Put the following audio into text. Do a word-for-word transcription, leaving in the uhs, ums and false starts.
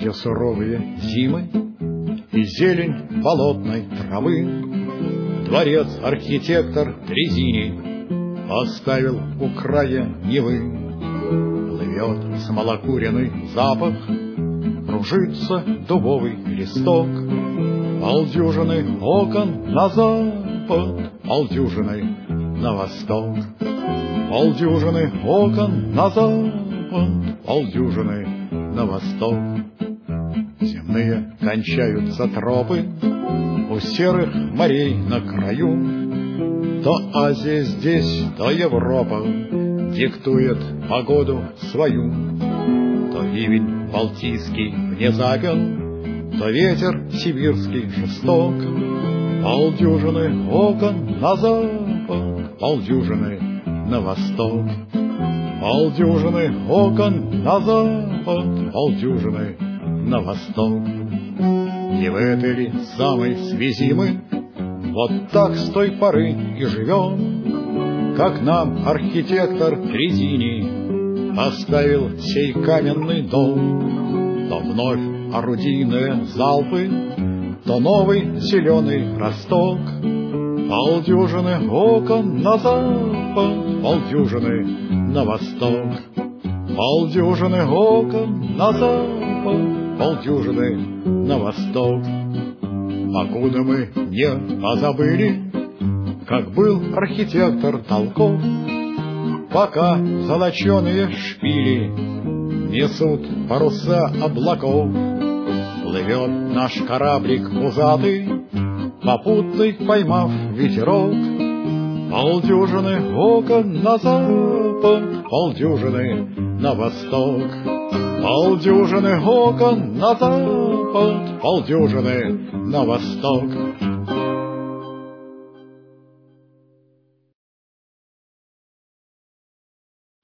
где суровые зимы и зелень болотной травы, дворец архитектор Трезини оставил у края Невы. Плывет смолокуренный запах, кружится дубовый листок, полдюжины окон на запад, полдюжины на восток, полдюжины окон на запад, полдюжины на восток. Земные кончаются тропы у серых морей на краю, то Азия здесь, то Европа диктует погоду свою. То ливень балтийский внезапен, то ветер сибирский жесток, полдюжины окон на запад, полдюжины на восток, полдюжины окон на запад, полдюжины на восток. И в этой самой связи мы вот так с той поры и живем, как нам архитектор Трезини оставил сей каменный дом. То вновь орудийные залпы, то новый зеленый росток, полдюжины окон на запад, полдюжины на восток, полдюжины окон на запад, полдюжины на восток. Покуда мы не позабыли, как был архитектор толков, пока золоченые шпили несут паруса облаков, плывет наш кораблик пузатый, попутный поймав ветерок, полдюжины окон на запад, полдюжины на восток, полдюжины окон на запад, полдюжины на восток.